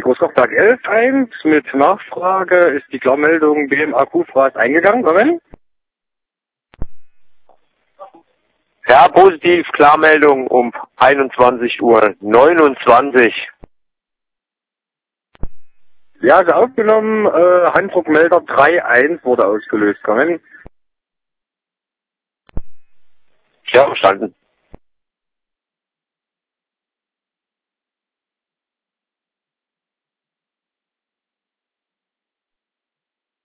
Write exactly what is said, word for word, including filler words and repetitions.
Großkochberg elf eins mit Nachfrage. Ist die Klarmeldung B M A Q-Fraß eingegangen? Moment. Ja, positiv, Klarmeldung um einundzwanzig Uhr neunundzwanzig. Ja, also aufgenommen, äh, Handdruckmelder drei eins wurde ausgelöst. Moment. Ja, verstanden.